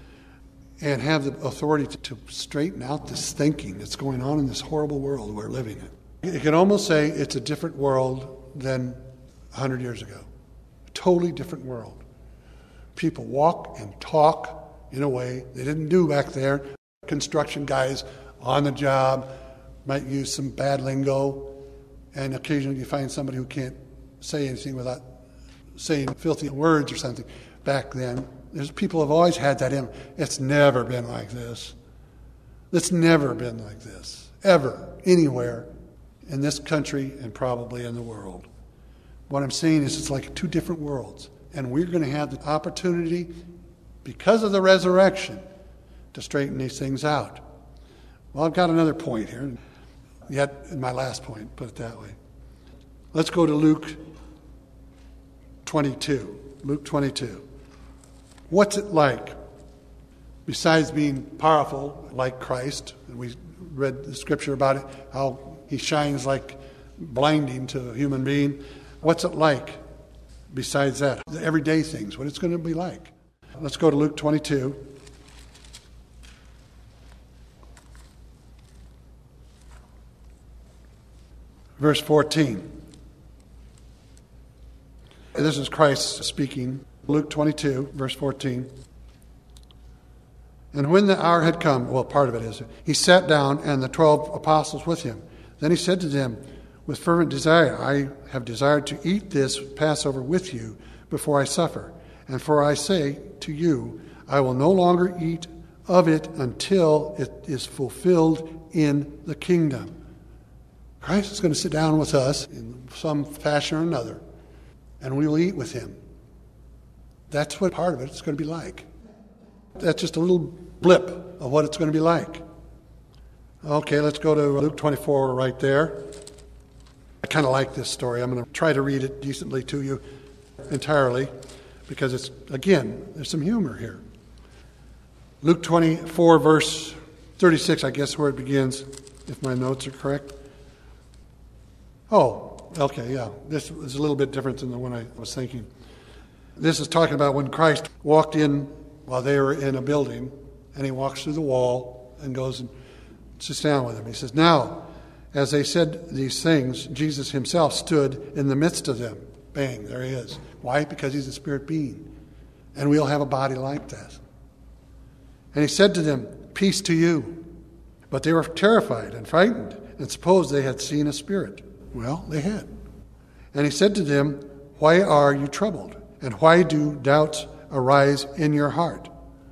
and have the authority to straighten out this thinking that's going on in this horrible world we're living in. You can almost say it's a different world than 100 years ago. A totally different world. People walk and talk in a way they didn't do back there. Construction guys on the job might use some bad lingo, and occasionally you find somebody who can't say anything without saying filthy words or something. Back then, there's people have always had that in. It's never been like this. It's never been like this, ever, anywhere in this country and probably in the world. What I'm saying is it's like 2 different worlds, and we're going to have the opportunity, because of the resurrection, to straighten these things out. Well, I've got another point here, yet my last point, put it that way. Let's go to Luke 22. Luke 22. What's it like, besides being powerful like Christ? And we read the scripture about it, how he shines like blinding to a human being. What's it like besides that? The everyday things, what it's going to be like. Let's go to Luke 22. Verse 14. This is Christ speaking. Luke 22, verse 14. And when the hour had come, well, part of it is, he sat down and the 12 apostles with him. Then he said to them, with fervent desire, I have desired to eat this Passover with you before I suffer. And for I say to you, I will no longer eat of it until it is fulfilled in the kingdom. Christ is going to sit down with us in some fashion or another, and we will eat with him. That's what part of it's going to be like. That's just a little blip of what it's going to be like. Okay, let's go to Luke 24 right there. I kind of like this story. I'm going to try to read it decently to you entirely because it's, again, there's some humor here. Luke 24, verse 36, I guess, where it begins, if my notes are correct. Oh, okay, yeah. This is a little bit different than the one I was thinking. This is talking about when Christ walked in while they were in a building, and he walks through the wall and goes and sits down with them. He says, "Now, as they said these things, Jesus himself stood in the midst of them." Bang, there he is. Why? Because he's a spirit being. And we'll have a body like that. And he said to them, "Peace to you." But they were terrified and frightened and supposed they had seen a spirit. Well, they had. And he said to them, "Why are you troubled? And why do doubts arise in your heart?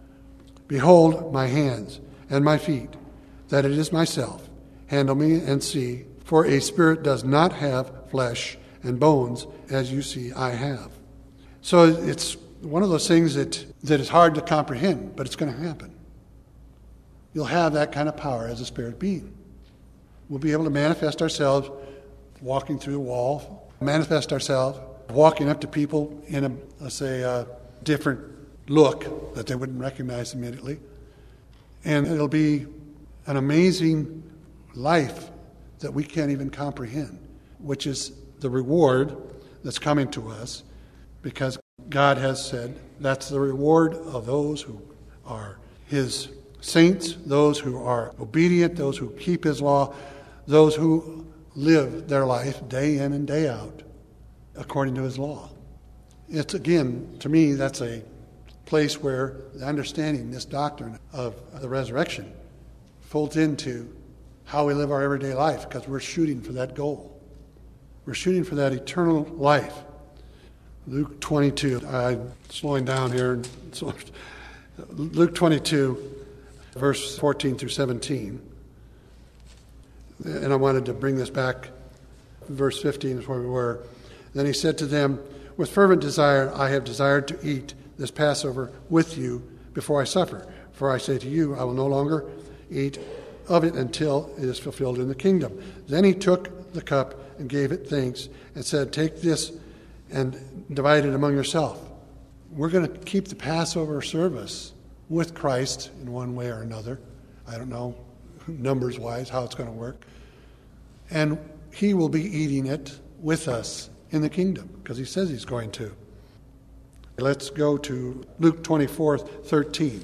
Behold my hands and my feet, that it is myself. Handle me and see, for a spirit does not have flesh and bones, as you see I have." So it's one of those things that is hard to comprehend, but it's going to happen. You'll have that kind of power as a spirit being. We'll be able to manifest ourselves walking through the wall, manifest ourselves walking up to people in a different look that they wouldn't recognize immediately. And it'll be an amazing life that we can't even comprehend, which is the reward that's coming to us because God has said that's the reward of those who are his saints, those who are obedient, those who keep his law, those who live their life day in and day out according to his law. It's, again, to me, that's a place where the understanding this doctrine of the resurrection folds into how we live our everyday life because we're shooting for that goal. We're shooting for that eternal life. Luke 22. I'm slowing down here. Luke 22, verse 14 through 17. And I wanted to bring this back. Verse 15 is where we were. Then he said to them, "With fervent desire I have desired to eat this Passover with you before I suffer. For I say to you, I will no longer eat of it until it is fulfilled in the kingdom." Then he took the cup and gave it thanks and said, "Take this and divide it among yourself." We're going to keep the Passover service with Christ in one way or another. I don't know, numbers-wise, how it's going to work. And he will be eating it with us in the kingdom because he says he's going to. Let's go to Luke 24:13.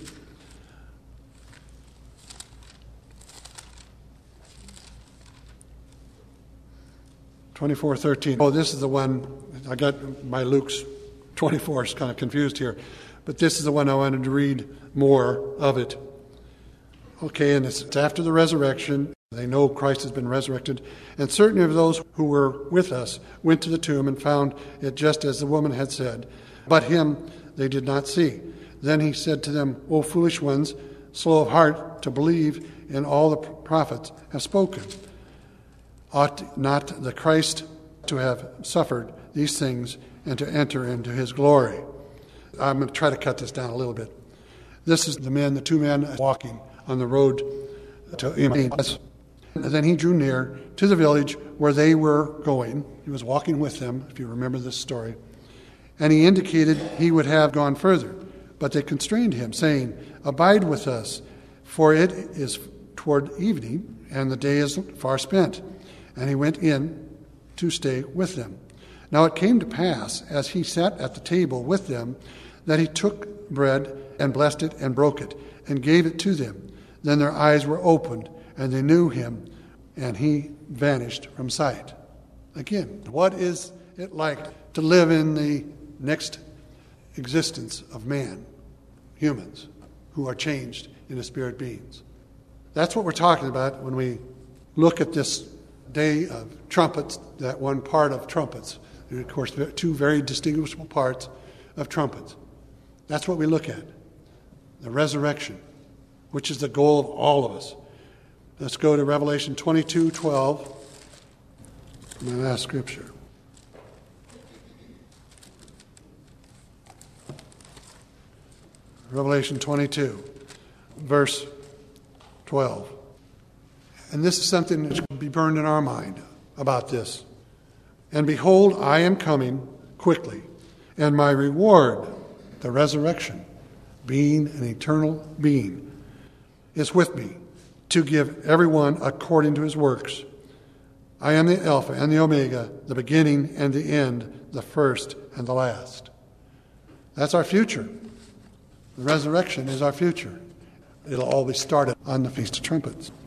Oh, this is the one, I got my Luke's 24 is kind of confused here, but this is the one I wanted to read more of it. Okay, and it's after the resurrection. They know Christ has been resurrected. And certain of those who were with us went to the tomb and found it just as the woman had said. But him they did not see. Then he said to them, "O foolish ones, slow of heart to believe in all the prophets have spoken. Ought not the Christ to have suffered these things and to enter into his glory?" I'm going to try to cut this down a little bit. This is the two men walking on the road to Emmaus. And then he drew near to the village where they were going. He was walking with them, if you remember this story. And he indicated he would have gone further. But they constrained him, saying, "Abide with us, for it is toward evening, and the day is far spent." And he went in to stay with them. Now it came to pass, as he sat at the table with them, that he took bread and blessed it and broke it and gave it to them. Then their eyes were opened, and they knew him, and he vanished from sight. Again, what is it like to live in the next existence of man, humans, who are changed into spirit beings? That's what we're talking about when we look at this day of trumpets, that one part of trumpets. And of course, two very distinguishable parts of trumpets. That's what we look at. The resurrection, which is the goal of all of us. Let's go to Revelation 22:12, my last scripture. Revelation 22. verse 12. And this is something that should be burned in our mind about this. And behold, I am coming quickly, and my reward, the resurrection, being an eternal being, is with me to give everyone according to his works. I am the Alpha and the Omega, the beginning and the end, the first and the last. That's our future. The resurrection is our future. It'll all be started on the Feast of Trumpets.